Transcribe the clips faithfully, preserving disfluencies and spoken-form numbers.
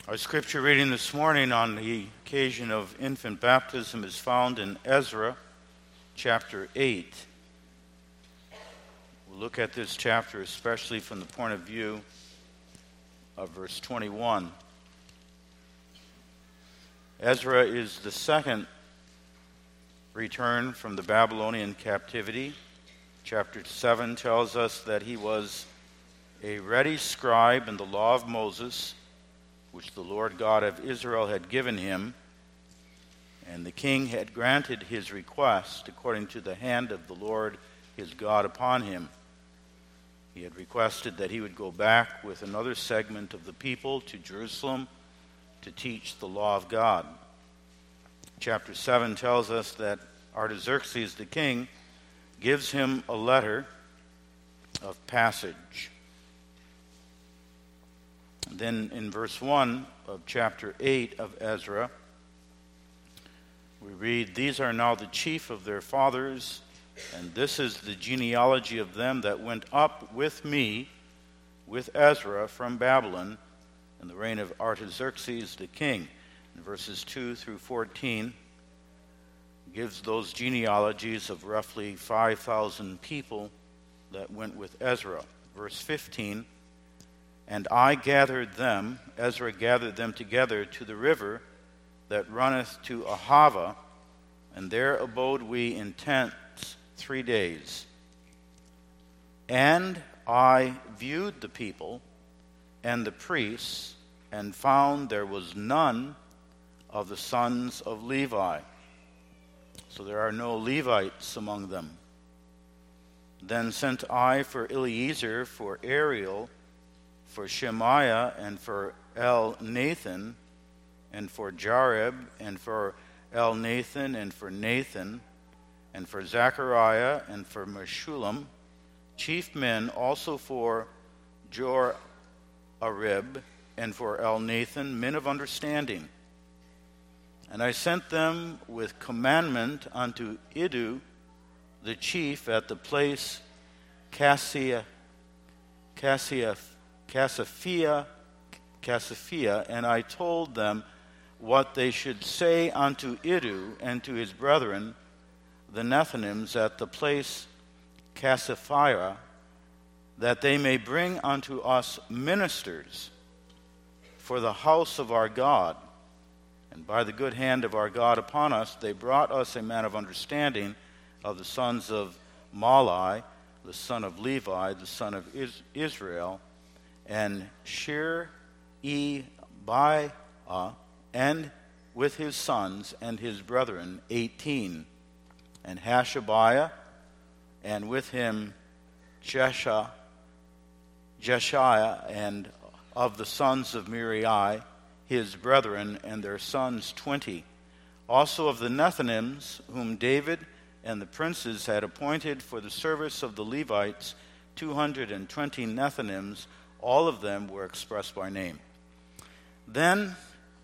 Our scripture reading this morning on the occasion of infant baptism is found in Ezra chapter eight. We'll look at this chapter especially from the point of view of verse twenty-one. Ezra is the second return from the Babylonian captivity. Chapter seven tells us that he was a ready scribe in the law of Moses, which the Lord God of Israel had given him, and the king had granted his request according to the hand of the Lord his God upon him. He had requested that he would go back with another segment of the people to Jerusalem to teach the law of God. Chapter seven tells us that Artaxerxes the king gives him a letter of passage. Then in verse one of chapter eight of Ezra, we read, "These are now the chief of their fathers, and this is the genealogy of them that went up with me, with Ezra, from Babylon, in the reign of Artaxerxes the king." In verses two through fourteen, gives those genealogies of roughly five thousand people that went with Ezra. Verse fifteen, "And I gathered them," Ezra gathered them together to the river that runneth to Ahava, and there abode we in tents three days. And I viewed the people and the priests, and found there was none of the sons of Levi. So there are no Levites among them. Then sent I for Eliezer, for Ariel, for Shemaiah, and for Elnathan, and for Jareb, and for Elnathan, and for Nathan, and for Zechariah, and for Meshullam, chief men, also for Joarib, and for Elnathan, men of understanding. And I sent them with commandment unto Iddo, the chief, at the place Cassia, Cassia, Cassiophia, Cassiophia, and I told them what they should say unto Iddo and to his brethren, the Nethinims, at the place Cassiophia, that they may bring unto us ministers for the house of our God. And by the good hand of our God upon us, they brought us a man of understanding of the sons of Malai, the son of Levi, the son of Israel, and Shear-e-Biah, and with his sons and his brethren, eighteen, and Hashabiah, and with him Jesha, Jeshiah, and of the sons of Merari, his brethren, and their sons twenty. Also of the Nethinims, whom David and the princes had appointed for the service of the Levites, two hundred and twenty Nethinims, all of them were expressed by name. Then,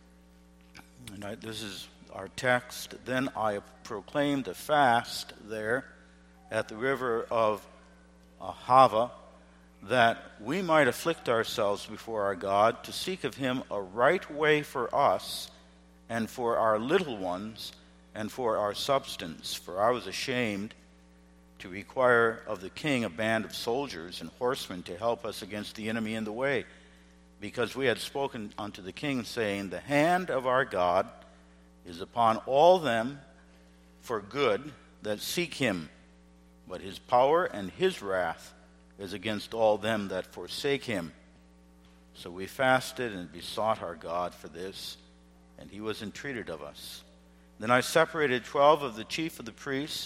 and I, this is our text, then I proclaimed a fast there at the river of Ahava, that we might afflict ourselves before our God, to seek of him a right way for us, and for our little ones, and for our substance. For I was ashamed to require of the king a band of soldiers and horsemen to help us against the enemy in the way, because we had spoken unto the king, saying, the hand of our God is upon all them for good that seek him, but his power and his wrath is against all them that forsake him. So we fasted and besought our God for this, and he was entreated of us. Then I separated twelve of the chief of the priests,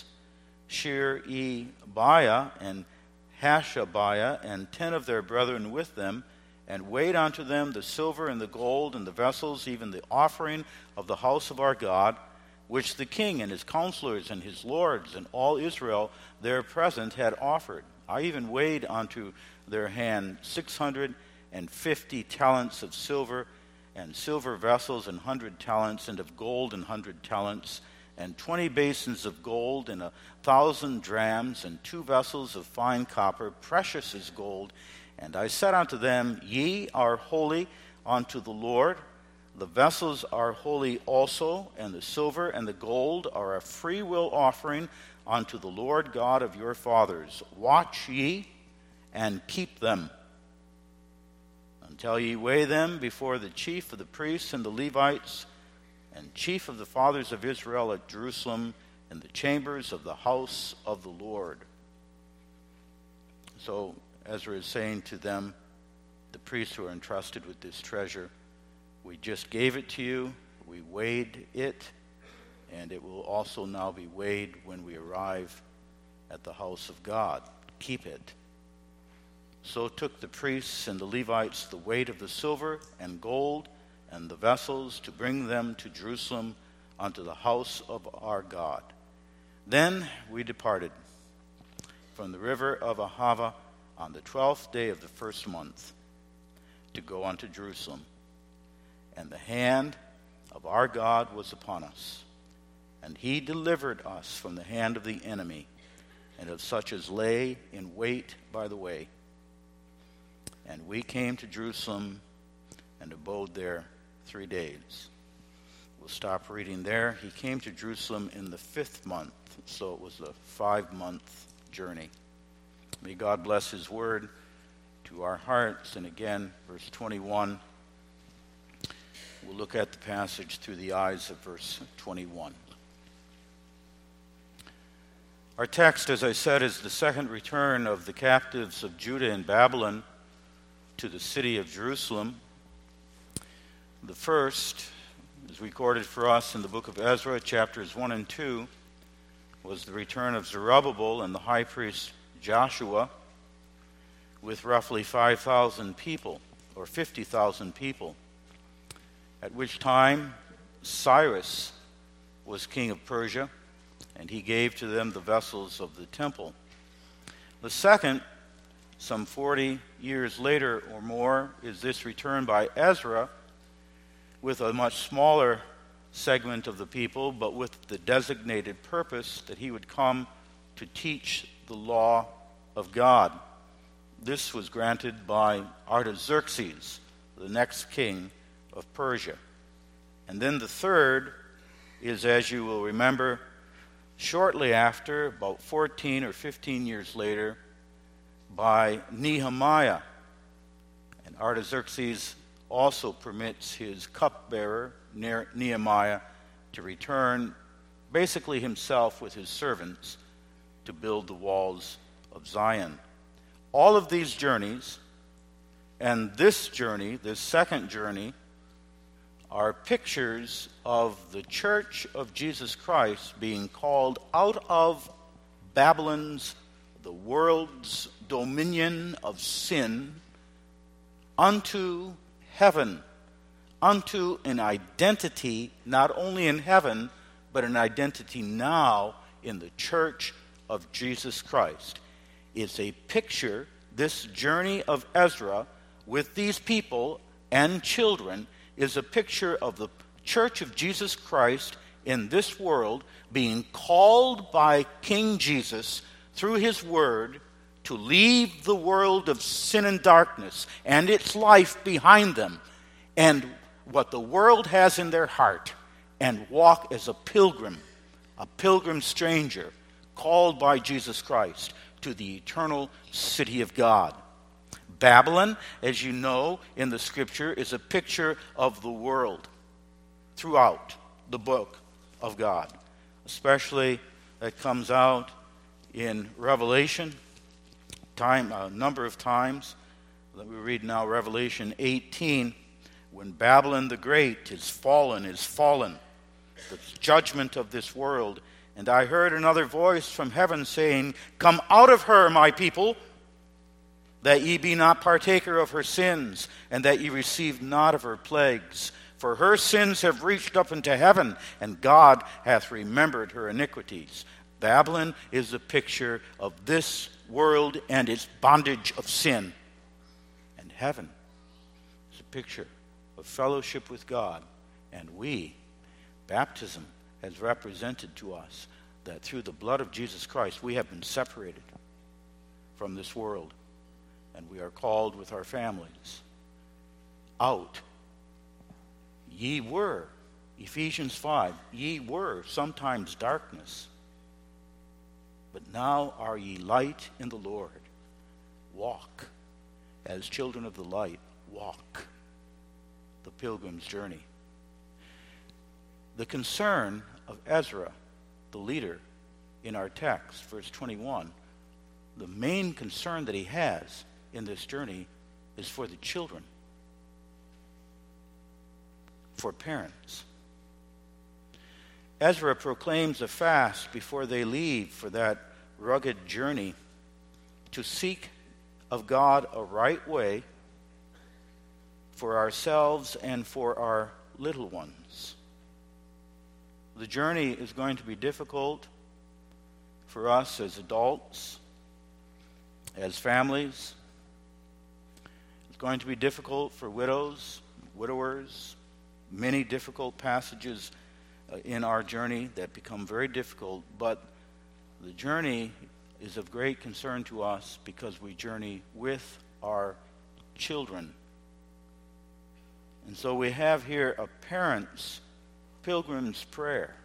Shear-e-Biah and Hashabiah, and ten of their brethren with them, and weighed unto them the silver and the gold and the vessels, even the offering of the house of our God, which the king and his counselors and his lords and all Israel there present had offered. I even weighed unto their hand six hundred and fifty talents of silver, and silver vessels and hundred talents, and of gold and hundred talents, and twenty basins of gold, and a thousand drams, and two vessels of fine copper, precious as gold. And I said unto them, Ye are holy unto the Lord, The vessels are holy also, and the silver and the gold are a free will offering unto the Lord God of your fathers. Watch ye and keep them, until ye weigh them before the chief of the priests and the Levites, and chief of the fathers of Israel at Jerusalem, in the chambers of the house of the Lord. So Ezra is saying to them, the priests who are entrusted with this treasure, we just gave it to you, we weighed it, and it will also now be weighed when we arrive at the house of God. Keep it. So took the priests and the Levites the weight of the silver and gold and the vessels to bring them to Jerusalem unto the house of our God. Then we departed from the river of Ahava on the twelfth day of the first month to go unto Jerusalem. And the hand of our God was upon us, and he delivered us from the hand of the enemy, and of such as lay in wait by the way. And we came to Jerusalem and abode there three days. We'll stop reading there. He came to Jerusalem in the fifth month, so it was a five-month journey. May God bless his word to our hearts. And again, verse twenty-one, we'll look at the passage through the eyes of verse twenty-one. Our text, as I said, is the second return of the captives of Judah and Babylon to the city of Jerusalem. The first is recorded for us in the book of Ezra, chapters one and two, was the return of Zerubbabel and the high priest Joshua with roughly five thousand people, or fifty thousand people, at which time Cyrus was king of Persia, and he gave to them the vessels of the temple. The second, some forty years later or more, is this return by Ezra with a much smaller segment of the people, but with the designated purpose that he would come to teach the law of God. This was granted by Artaxerxes, the next king of Persia. And then the third is, as you will remember, shortly after, about fourteen or fifteen years later, by Nehemiah. And Artaxerxes also permits his cupbearer, Nehemiah, to return, basically himself with his servants, to build the walls of Zion. All of these journeys, and this journey, this second journey, are pictures of the church of Jesus Christ being called out of Babylon's, the world's dominion of sin, unto heaven, unto an identity not only in heaven, but an identity now in the church of Jesus Christ. It's a picture, this journey of Ezra with these people and children is a picture of the church of Jesus Christ in this world being called by King Jesus through his word to leave the world of sin and darkness and its life behind them and what the world has in their heart and walk as a pilgrim, a pilgrim stranger called by Jesus Christ to the eternal city of God. Babylon, as you know in the scripture, is a picture of the world throughout the book of God. Especially that comes out in Revelation, time a number of times. Let me read now Revelation eighteen. When Babylon the Great is fallen, is fallen, the judgment of this world. And I heard another voice from heaven saying, Come out of her, my people, that ye be not partaker of her sins, and that ye receive not of her plagues. For her sins have reached up into heaven, and God hath remembered her iniquities. Babylon is a picture of this world and its bondage of sin. And heaven is a picture of fellowship with God. And we, baptism has represented to us that through the blood of Jesus Christ we have been separated from this world. And we are called with our families out, Ye were, Ephesians five, ye were sometimes darkness, but now are ye light in the Lord. Walk as children of the light. Walk the pilgrim's journey. The concern of Ezra, the leader in our text, verse twenty-one, the main concern that he has in this journey is for the children, for parents. Ezra proclaims a fast before they leave for that rugged journey to seek of God a right way for ourselves and for our little ones. The journey is going to be difficult for us as adults, as families. It's going to be difficult for widows, widowers, many difficult passages uh, in our journey that become very difficult, but the journey is of great concern to us because we journey with our children. And so we have here a parent's pilgrim's prayer.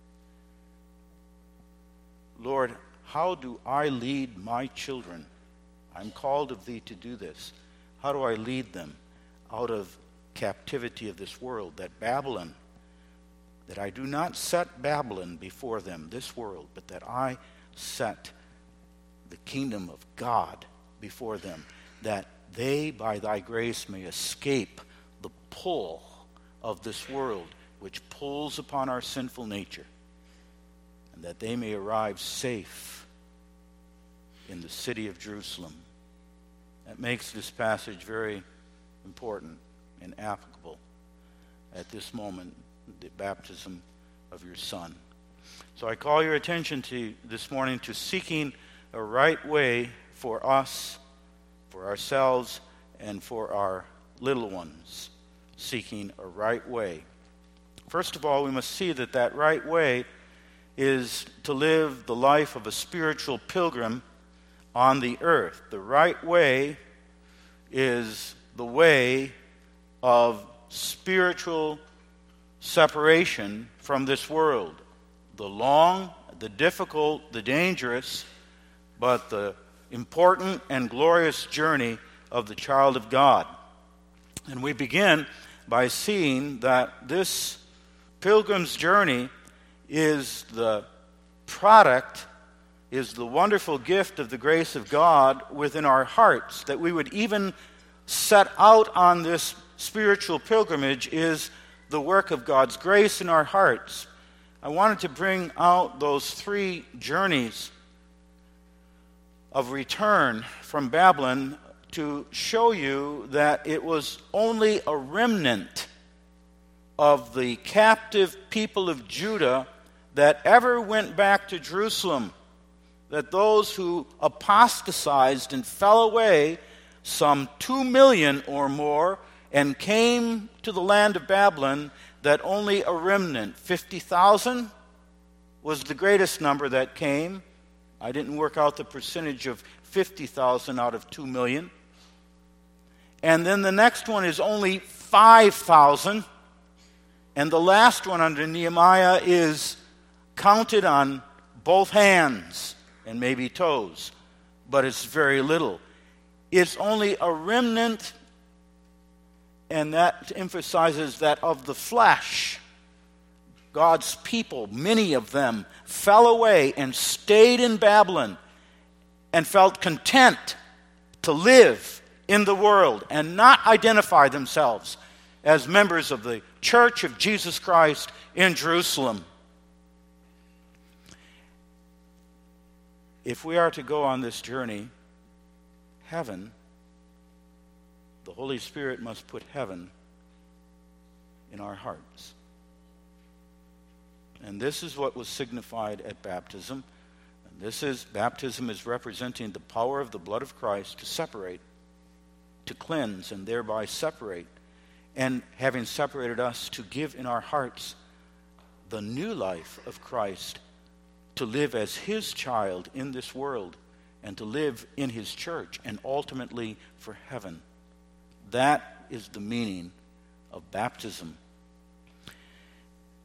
Lord, how do I lead my children? I'm called of thee to do this. How do I lead them out of captivity of this world, that Babylon, that I do not set Babylon before them, this world, but that I set the kingdom of God before them, that they by thy grace may escape the pull of this world, which pulls upon our sinful nature, and that they may arrive safe in the city of Jerusalem. That makes this passage very important and applicable at this moment, the baptism of your son. So I call your attention to this morning to seeking a right way for us, for ourselves, and for our little ones. Seeking a right way. First of all, we must see that that right way is to live the life of a spiritual pilgrim on the earth. The right way is the way of spiritual separation from this world. The long, the difficult, the dangerous, but the important and glorious journey of the child of God. And we begin by seeing that this pilgrim's journey is the product, is the wonderful gift of the grace of God within our hearts. That we would even set out on this spiritual pilgrimage is the work of God's grace in our hearts. I wanted to bring out those three journeys of return from Babylon to show you that it was only a remnant of the captive people of Judah that ever went back to Jerusalem. That those who apostatized and fell away, some two million or more, and came to the land of Babylon, that only a remnant, fifty thousand, was the greatest number that came. I didn't work out the percentage of fifty thousand out of two million. And then the next one is only five thousand. And the last one under Nehemiah is counted on both hands and maybe toes, but it's very little. It's only a remnant, and that emphasizes that of the flesh. God's people, many of them, fell away and stayed in Babylon and felt content to live in the world and not identify themselves as members of the Church of Jesus Christ in Jerusalem. If we are to go on this journey, heaven, the Holy Spirit must put heaven in our hearts. And this is what was signified at baptism. And this is, baptism is representing the power of the blood of Christ to separate, to cleanse, and thereby separate. And having separated us, to give in our hearts the new life of Christ, to live as his child in this world, and to live in his church, and ultimately for heaven. That is the meaning of baptism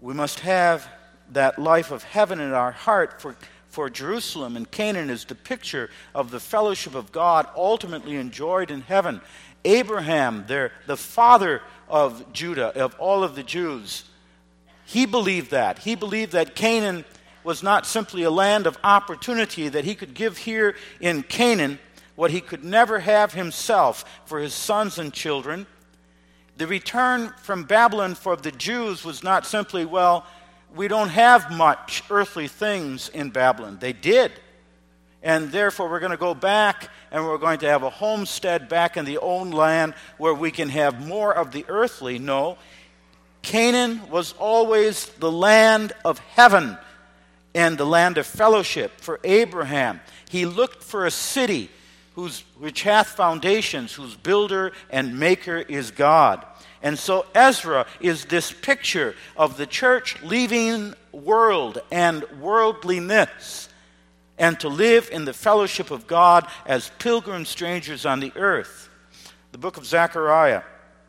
We must have that life of heaven in our heart, for, for Jerusalem and Canaan is the picture of the fellowship of God ultimately enjoyed in heaven. Abraham, their, the father of Judah, of all of the Jews, he believed that. He believed that Canaan was not simply a land of opportunity, that he could give here in Canaan what he could never have himself for his sons and children. The return from Babylon for the Jews was not simply, well, we don't have much earthly things in Babylon. They did. And therefore we're going to go back and we're going to have a homestead back in the own land where we can have more of the earthly. No. Canaan was always the land of heaven and the land of fellowship for Abraham. He looked for a city whose, which hath foundations, whose builder and maker is God. And so Ezra is this picture of the church leaving world and worldliness and to live in the fellowship of God as pilgrim strangers on the earth. The book of Zechariah,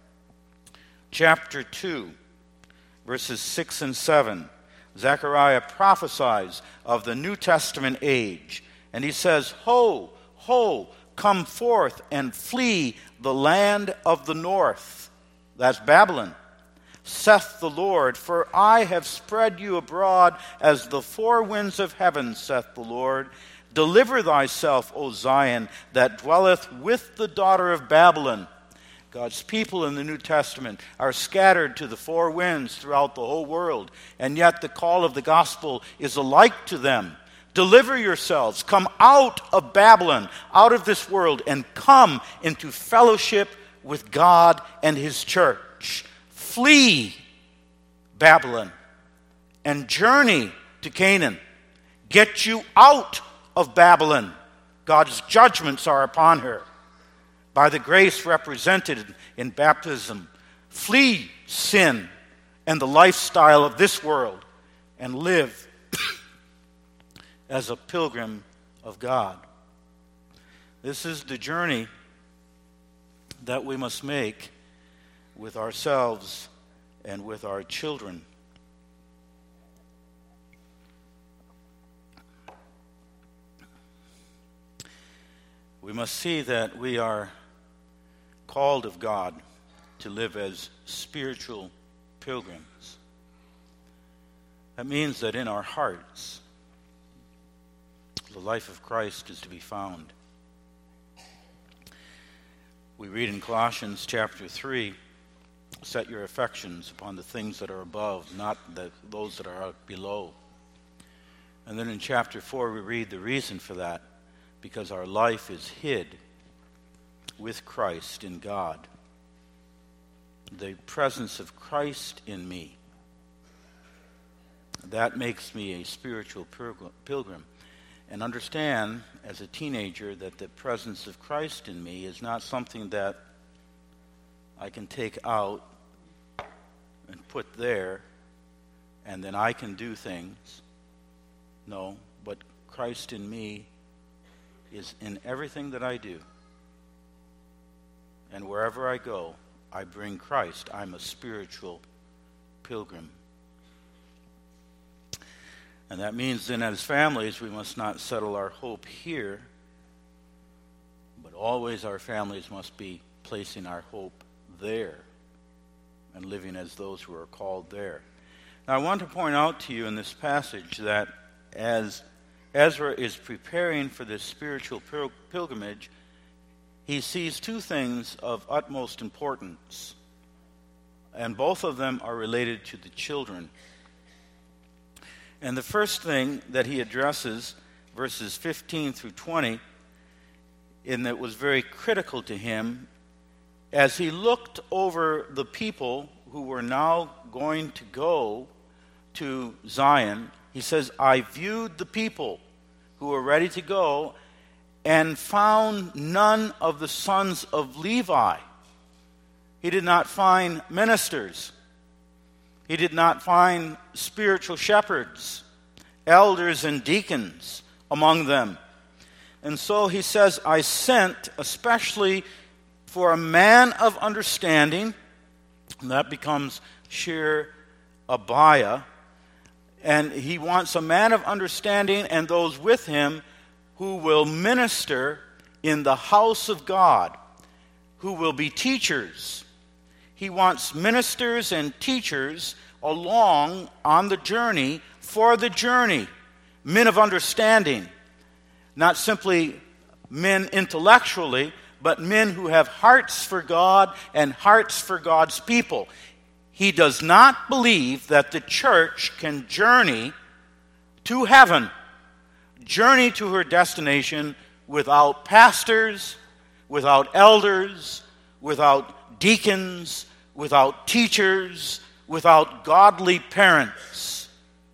chapter two, verses six and seven. Zechariah prophesies of the New Testament age. And he says, Ho, ho, come forth and flee the land of the north. That's Babylon. Saith the Lord, for I have spread you abroad as the four winds of heaven, saith the Lord. Deliver thyself, O Zion, that dwelleth with the daughter of Babylon. God's people in the New Testament are scattered to the four winds throughout the whole world, and yet the call of the gospel is alike to them. Deliver yourselves, come out of Babylon, out of this world, and come into fellowship with God and his church. Flee Babylon and journey to Canaan. Get you out of Babylon. God's judgments are upon her. By the grace represented in baptism, flee sin and the lifestyle of this world and live as a pilgrim of God. This is the journey that we must make with ourselves and with our children. We must see that we are called of God to live as spiritual pilgrims. That means that in our hearts, the life of Christ is to be found. We read in Colossians chapter three, set your affections upon the things that are above, not the, those that are below. And then in chapter four, we read the reason for that, because our life is hid with Christ in God. The presence of Christ in me, that makes me a spiritual pilgrim. And understand, as a teenager, that the presence of Christ in me is not something that I can take out and put there, and then I can do things. No, but Christ in me is in everything that I do. And wherever I go, I bring Christ. I'm a spiritual pilgrim. And that means then as families, we must not settle our hope here, but always our families must be placing our hope there and living as those who are called there. Now I want to point out to you in this passage that as Ezra is preparing for this spiritual pil- pilgrimage, he sees two things of utmost importance, and both of them are related to the children. And the first thing that he addresses, verses fifteen through twenty, and that was very critical to him, as he looked over the people who were now going to go to Zion, he says, I viewed the people who were ready to go and found none of the sons of Levi. He did not find ministers. He did not find spiritual shepherds, elders and deacons among them. And so he says, I sent especially for a man of understanding, and that becomes sheer Abiah, and he wants a man of understanding and those with him who will minister in the house of God, who will be teachers. He wants ministers and teachers along on the journey, for the journey, men of understanding, not simply men intellectually, but men who have hearts for God and hearts for God's people. He does not believe that the church can journey to heaven, journey to her destination without pastors, without elders, without deacons, without teachers, without godly parents.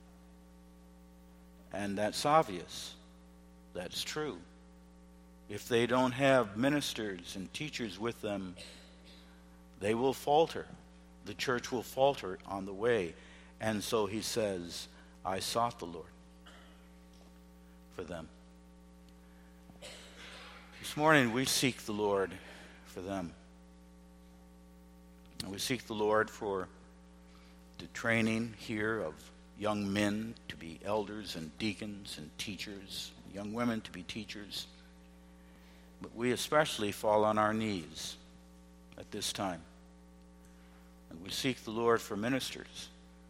And that's obvious. That's true. If they don't have ministers and teachers with them, they will falter. The church will falter on the way. And so he says, I sought the Lord for them. This morning we seek the Lord for them. And we seek the Lord for the training here of young men to be elders and deacons and teachers, young women to be teachers. But we especially fall on our knees at this time. And we seek the Lord for ministers.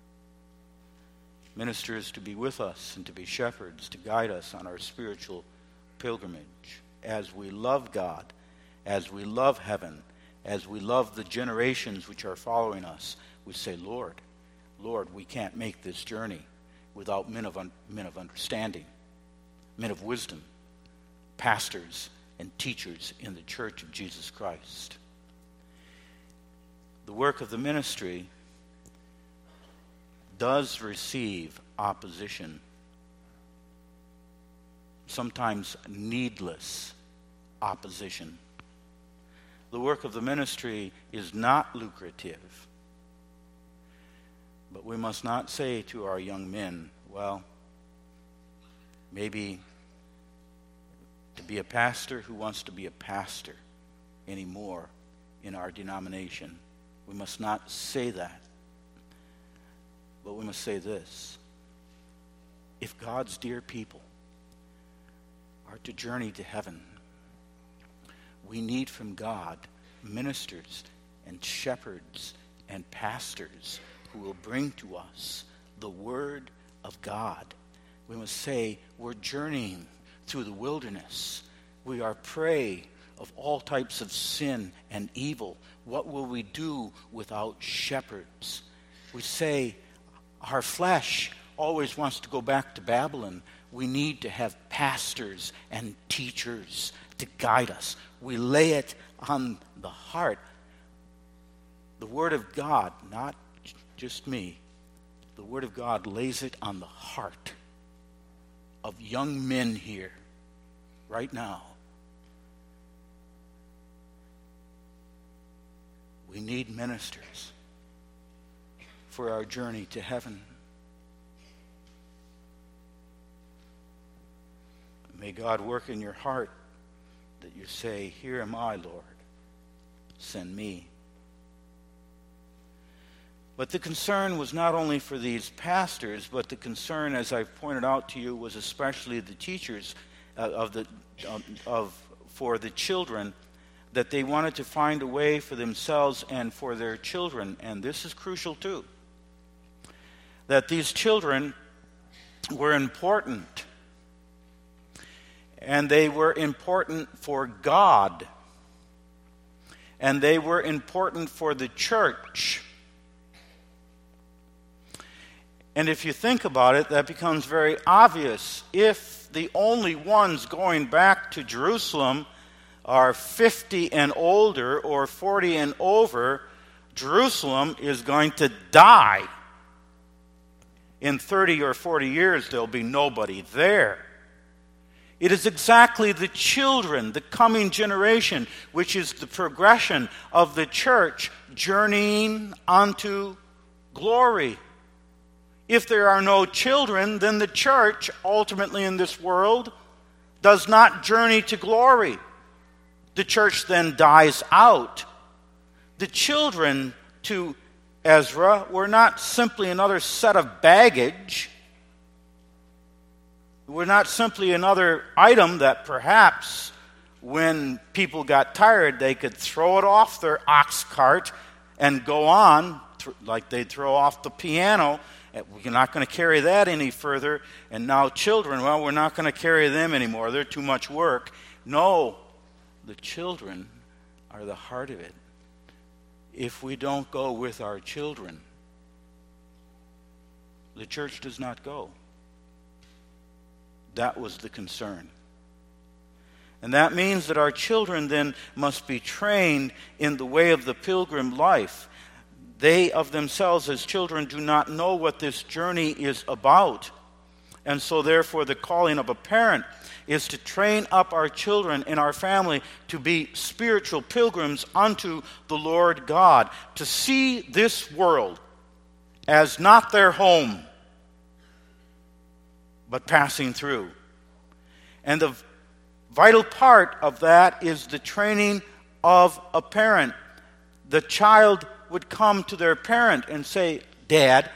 Ministers to be with us and to be shepherds, to guide us on our spiritual pilgrimage. As we love God, as we love heaven, as we love the generations which are following us, we say, Lord, Lord, we can't make this journey without men of, un- men of understanding, men of wisdom, pastors, and teachers in the church of Jesus Christ. The work of the ministry does receive opposition, sometimes needless opposition. The work of the ministry is not lucrative, but we must not say to our young men, well, maybe to be a pastor, who wants to be a pastor anymore in our denomination? We must not say that. But we must say this. If God's dear people are to journey to heaven, we need from God ministers and shepherds and pastors who will bring to us the Word of God. We must say, we're journeying through the wilderness. We are prey of all types of sin and evil. What will we do without shepherds? We say, our flesh always wants to go back to Babylon. We need to have pastors and teachers to guide us. We lay it on the heart. The Word of God, not just me, the Word of God lays it on the heart of young men here right now. We need ministers for our journey to heaven. May God work in your heart that you say, here am I, Lord, send me. But the concern was not only for these pastors, but the concern, as I've pointed out to you, was especially the teachers uh, of the of, of for the children, that they wanted to find a way for themselves and for their children, and this is crucial too, that these children were important, and they were important for God, and they were important for the church. And if you think about it, that becomes very obvious. If the only ones going back to Jerusalem are fifty and older or forty and over, Jerusalem is going to die. In thirty or forty years, there'll be nobody there. It is exactly the children, the coming generation, which is the progression of the church journeying onto glory. If there are no children, then the church, ultimately in this world, does not journey to glory. The church then dies out. The children to Ezra, were not simply another set of baggage. We're not simply another item that perhaps when people got tired, they could throw it off their ox cart and go on, like they'd throw off the piano. We're not going to carry that any further. And now children, well, we're not going to carry them anymore. They're too much work. No, the children are the heart of it. If we don't go with our children, the church does not go. That was the concern. And that means that our children then must be trained in the way of the pilgrim life. They of themselves as children do not know what this journey is about. And so therefore the calling of a parent is to train up our children in our family to be spiritual pilgrims unto the Lord God, to see this world as not their home, but passing through. And the vital part of that is the training of a parent. The child would come to their parent and say, Dad,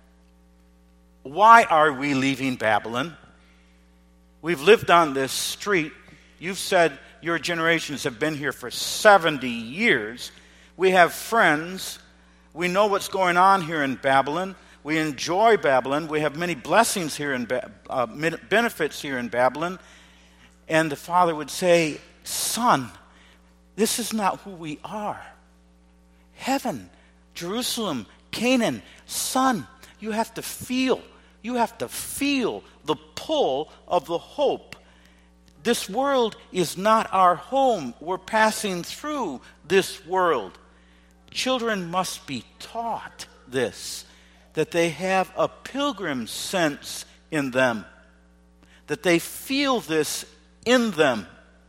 why are we leaving Babylon? We've lived on this street. You've said your generations have been here for seventy years. We have friends. We know what's going on here in Babylon. We enjoy Babylon. We have many blessings here in ba- uh, benefits here in Babylon. And the father would say, son, this is not who we are. Heaven, Jerusalem, Canaan, son, you have to feel. You have to feel the pull of the hope. This world is not our home. We're passing through this world. Children must be taught this, that they have a pilgrim sense in them, that they feel this in them.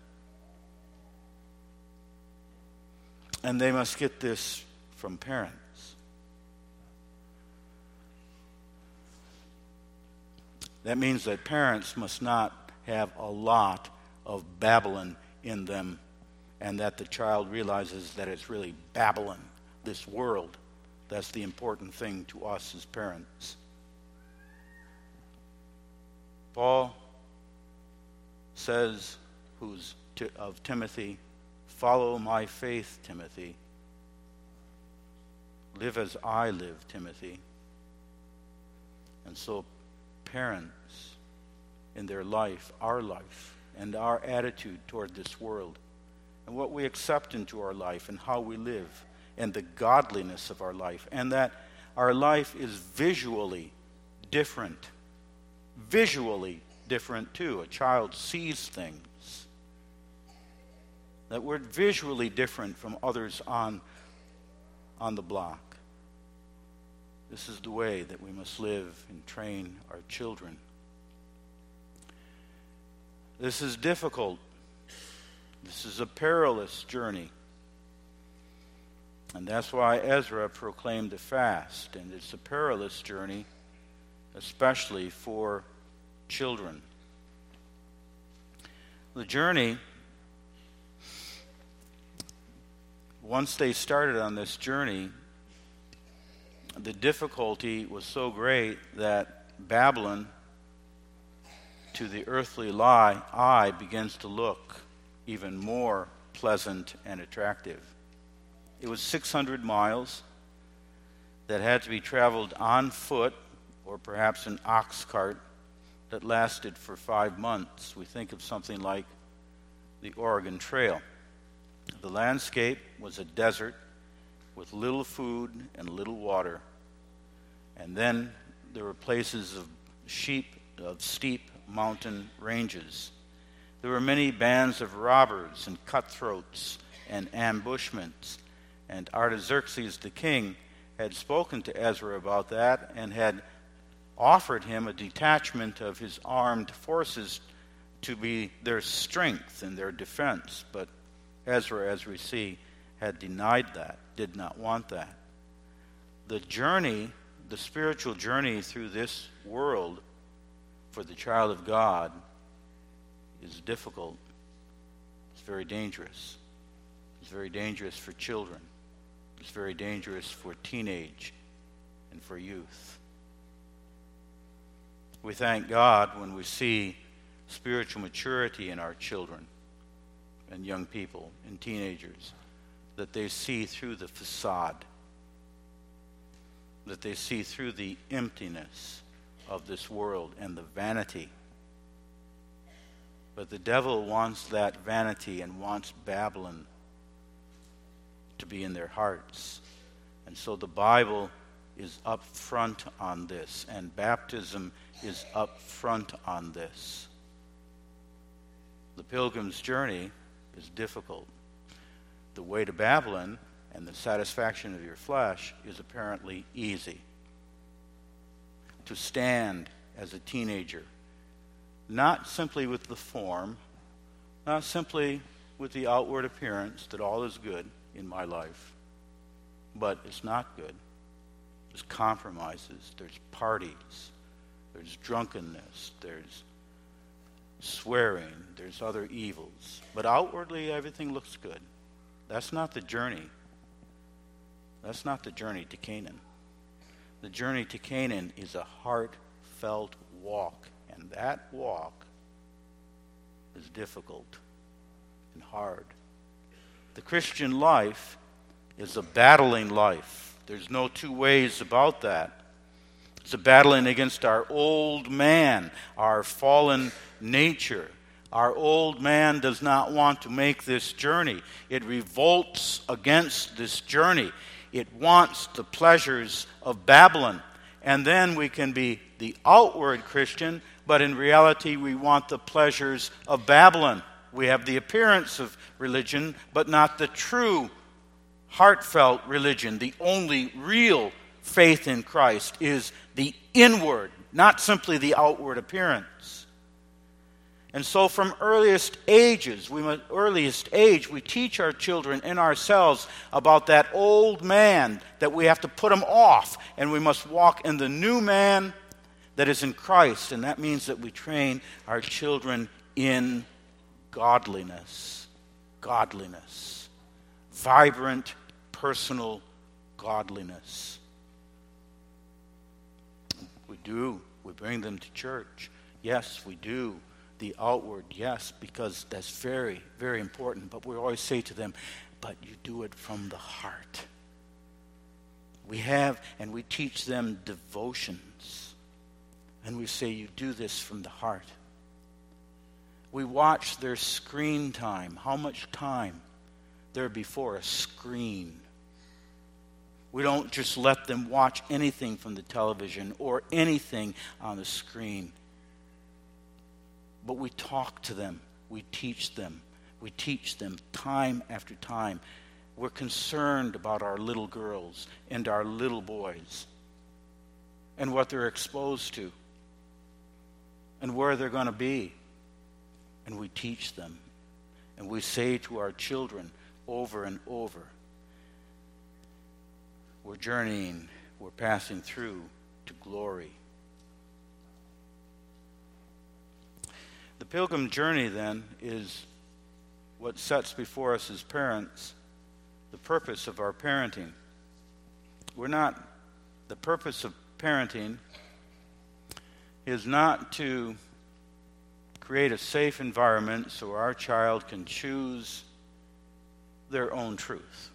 And they must get this from parents. That means that parents must not have a lot of Babylon in them, and that the child realizes that it's really Babylon, this world. That's the important thing to us as parents. Paul says, who's to, of Timothy, follow my faith, Timothy. Live as I live, Timothy. And so parents in their life, our life, and our attitude toward this world, and what we accept into our life, and how we live, and the godliness of our life, and that our life is visually different. Visually different too. A child sees things. That we're visually different from others on, on the block. This is the way that we must live and train our children. This is difficult. This is a perilous journey. And that's why Ezra proclaimed a fast. And it's a perilous journey, especially for children. The journey, once they started on this journey, the difficulty was so great that Babylon, to the earthly eye, eye begins to look even more pleasant and attractive. It was six hundred miles that had to be traveled on foot, or perhaps an ox cart, that lasted for five months. We think of something like the Oregon Trail. The landscape was a desert with little food and little water. And then there were places of sheep, of steep mountain ranges. There were many bands of robbers and cutthroats and ambushments. And Artaxerxes the king had spoken to Ezra about that and had offered him a detachment of his armed forces to be their strength and their defense. But Ezra, as we see, had denied that, did not want that. The journey, the spiritual journey through this world for the child of God is difficult. It's very dangerous. It's very dangerous for children. It's very dangerous for teenage and for youth. We thank God when we see spiritual maturity in our children and young people and teenagers, that they see through the facade, that they see through the emptiness of this world and the vanity. But the devil wants that vanity and wants Babylon to be in their hearts. And so the Bible is up front on this, and baptism is up front on this. The pilgrim's journey is difficult. The way to Babylon and the satisfaction of your flesh is apparently easy. To stand as a teenager, not simply with the form, not simply with the outward appearance that all is good in my life, but it's not good. There's compromises, there's parties, there's drunkenness, there's swearing, there's other evils. But outwardly, everything looks good. That's not the journey. That's not the journey to Canaan. The journey to Canaan is a heartfelt walk, and that walk is difficult and hard. The Christian life is a battling life. There's no two ways about that. It's a battling against our old man, our fallen nature. Our old man does not want to make this journey. It revolts against this journey. It wants the pleasures of Babylon. And then we can be the outward Christian, but in reality we want the pleasures of Babylon. We have the appearance of religion, but not the true heartfelt religion. The only real faith in Christ is the inward, not simply the outward appearance. And so from earliest ages, we earliest age, we teach our children and ourselves about that old man, that we have to put him off, and we must walk in the new man that is in Christ. And that means that we train our children in godliness. Godliness. Vibrant, personal godliness. We do. We bring them to church. Yes, we do. The outward, yes, because that's very, very important. But we always say to them, but you do it from the heart. We have, and we teach them devotions. And we say, you do this from the heart. We watch their screen time. How much time they're before a screen. We don't just let them watch anything from the television or anything on the screen. But we talk to them. We teach them. We teach them time after time. We're concerned about our little girls and our little boys and what they're exposed to and where they're going to be. And we teach them. And we say to our children over and over, we're journeying, we're passing through to glory. The pilgrim journey, then, is what sets before us as parents the purpose of our parenting. We're not, the purpose of parenting is not to create a safe environment so our child can choose their own truth.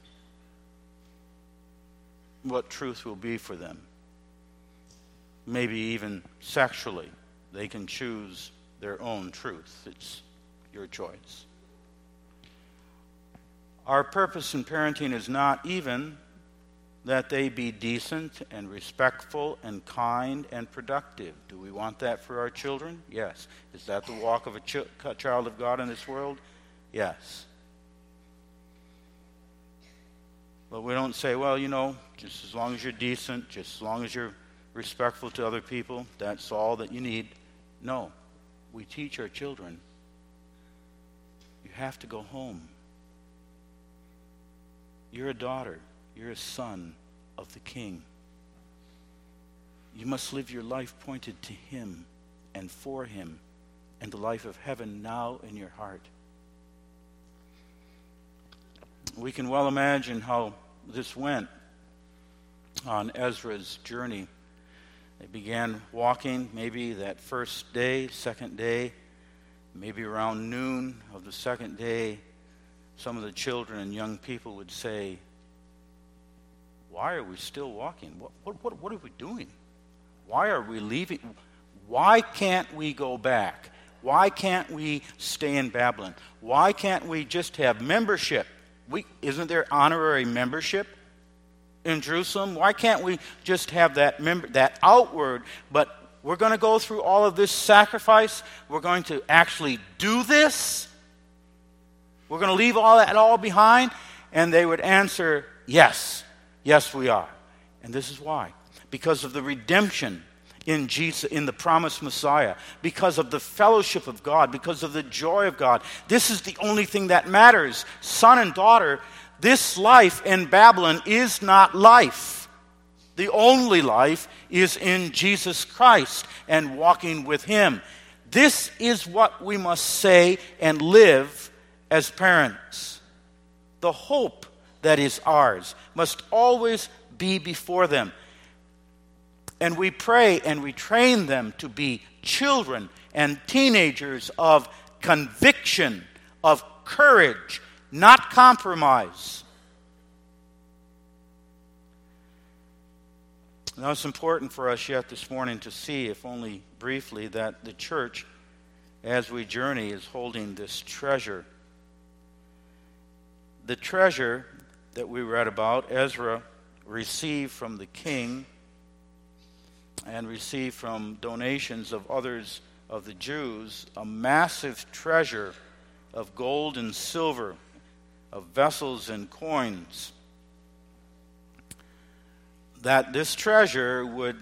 What truth will be for them. Maybe even sexually. They can choose their own truth. It's your choice. Our purpose in parenting is not even that they be decent and respectful and kind and productive. Do we want that for our children? Yes. Is that the walk of a ch- child of God in this world? Yes. But we don't say, well, you know, just as long as you're decent, just as long as you're respectful to other people, that's all that you need. No. We teach our children, you have to go home. You're a daughter. You're a son of the King. You must live your life pointed to Him and for Him and the life of heaven now in your heart. We can well imagine how this went on Ezra's journey. They began walking maybe that first day, second day, maybe around noon of the second day. Some of the children and young people would say, "Why are we still walking? What, what, what, what are we doing? Why are we leaving? Why can't we go back? Why can't we stay in Babylon? Why can't we just have membership? We, isn't there honorary membership in Jerusalem? Why can't we just have that member, that outward, but we're going to go through all of this sacrifice? We're going to actually do this? We're going to leave all that all behind?" And they would answer, "Yes, yes we are." And this is why. Because of the redemption in Jesus, in the promised Messiah, because of the fellowship of God, because of the joy of God. This is the only thing that matters. Son and daughter, this life in Babylon is not life. The only life is in Jesus Christ and walking with Him. This is what we must say and live as parents. The hope that is ours must always be before them. And we pray and we train them to be children and teenagers of conviction, of courage, not compromise. Now it's important for us yet this morning to see, if only briefly, that the church, as we journey, is holding this treasure. The treasure that we read about, Ezra received from the king and received from donations of others of the Jews, a massive treasure of gold and silver, of vessels and coins, that this treasure would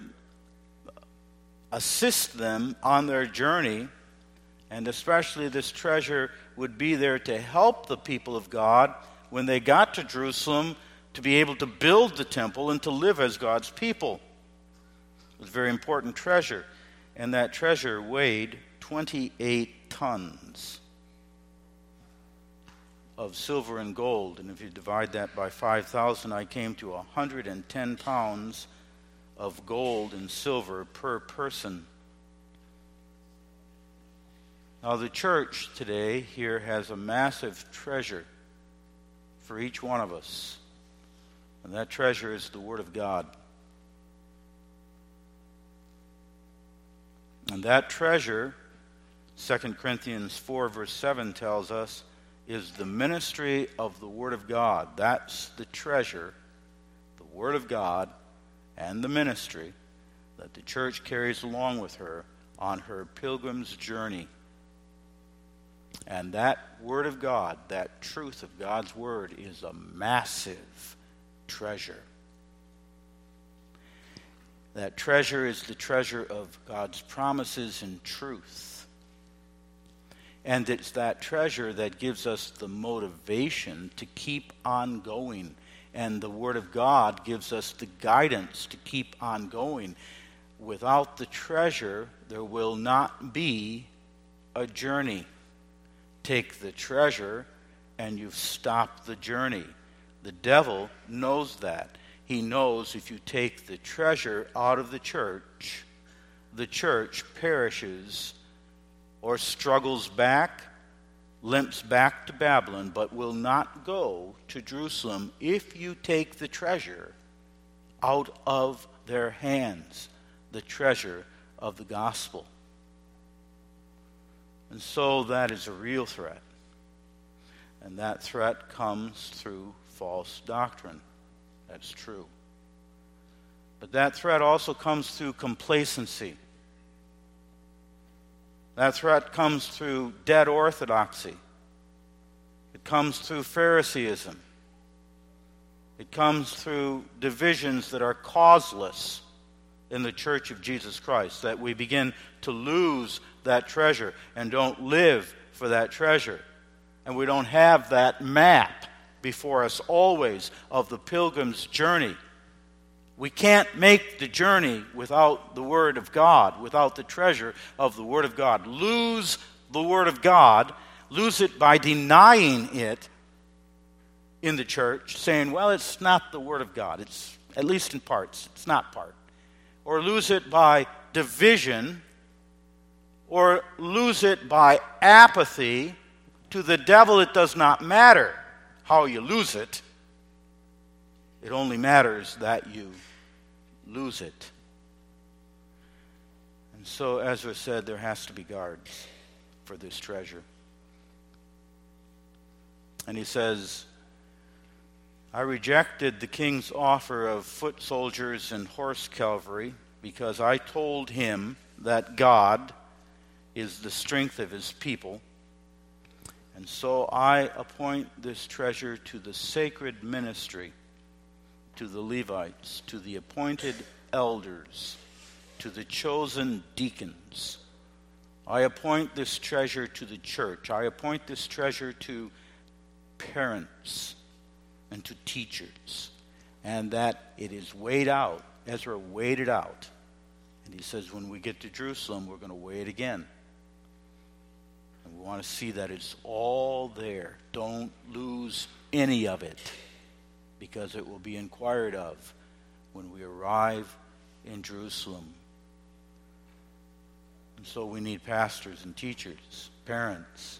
assist them on their journey, and especially this treasure would be there to help the people of God when they got to Jerusalem to be able to build the temple and to live as God's people. It was a very important treasure, and that treasure weighed twenty-eight tons of silver and gold. And if you divide that by five thousand, I came to one hundred ten pounds of gold and silver per person. Now the church today here has a massive treasure for each one of us, and that treasure is the Word of God. And that treasure, Second Corinthians four verse seven tells us, is the ministry of the Word of God. That's the treasure, the Word of God, and the ministry that the church carries along with her on her pilgrim's journey. And that Word of God, that truth of God's Word, is a massive treasure. That treasure is the treasure of God's promises and truth. And it's that treasure that gives us the motivation to keep on going. And the Word of God gives us the guidance to keep on going. Without the treasure, there will not be a journey. Take the treasure, and you've stopped the journey. The devil knows that. He knows if you take the treasure out of the church, the church perishes or struggles back, limps back to Babylon, but will not go to Jerusalem if you take the treasure out of their hands, the treasure of the gospel. And so that is a real threat. And that threat comes through false doctrine. That's true. But that threat also comes through complacency. That threat comes through dead orthodoxy. It comes through Phariseeism. It comes through divisions that are causeless in the church of Jesus Christ, that we begin to lose that treasure and don't live for that treasure. And we don't have that map before us always of the pilgrim's journey. We can't make the journey without the Word of God, without the treasure of the Word of God. Lose the Word of God, lose it by denying it, in the church, saying, well, it's not the Word of God. It's, at least in parts, it's not part. Or lose it by division, or lose it by apathy. To the devil, it does not matter how you lose it. It only matters that you lose it. And so Ezra said there has to be guards for this treasure. And he says, I rejected the king's offer of foot soldiers and horse cavalry because I told him that God is the strength of his people. And so I appoint this treasure to the sacred ministry, to the Levites, to the appointed elders, to the chosen deacons. I appoint this treasure to the church. I appoint this treasure to parents and to teachers. And that it is weighed out. Ezra weighed it out. And he says when we get to Jerusalem, we're going to weigh it again. And we want to see that it's all there. Don't lose any of it, because it will be inquired of when we arrive in Jerusalem. And so we need pastors and teachers, parents,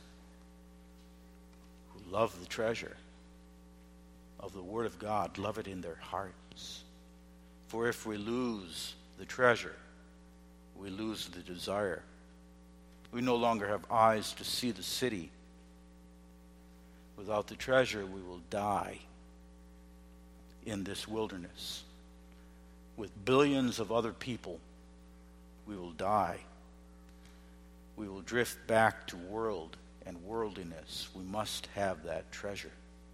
who love the treasure of the Word of God, love it in their hearts. For if we lose the treasure, we lose the desire. We no longer have eyes to see the city. Without the treasure, we will die in this wilderness. With billions of other people, we will die. We will drift back to world and worldliness. We must have that treasure.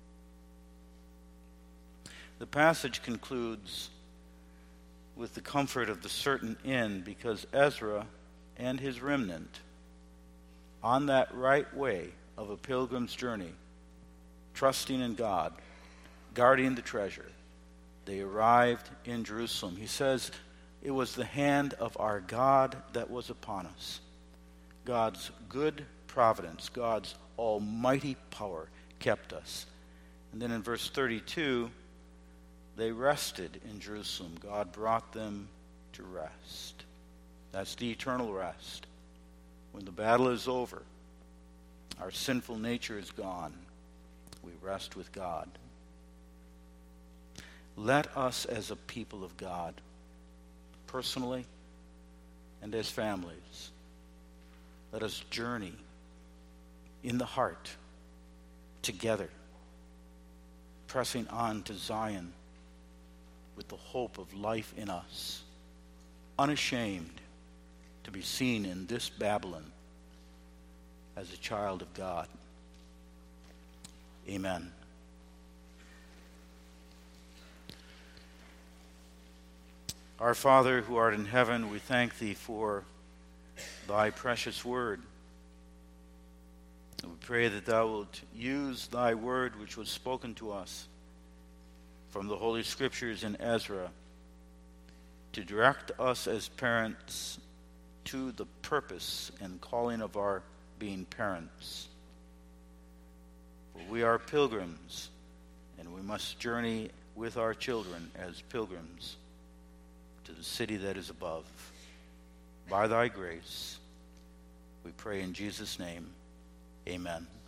The passage concludes with the comfort of the certain end, because Ezra and his remnant, on that right way of a pilgrim's journey, trusting in God, guarding the treasure, they arrived in Jerusalem. He says, it was the hand of our God that was upon us. God's good providence, God's almighty power kept us. And then in verse thirty-two, they rested in Jerusalem. God brought them to rest. That's the eternal rest. When the battle is over, our sinful nature is gone, we rest with God. Let us as a people of God, personally and as families, let us journey in the heart together, pressing on to Zion with the hope of life in us, unashamed to be seen in this Babylon as a child of God. Amen. Our Father, who art in heaven, we thank thee for thy precious word. And we pray that thou wilt use thy word which was spoken to us from the Holy Scriptures in Ezra to direct us as parents to the purpose and calling of our being parents. For we are pilgrims, and we must journey with our children as pilgrims to the city that is above. By thy grace, we pray in Jesus' name, amen.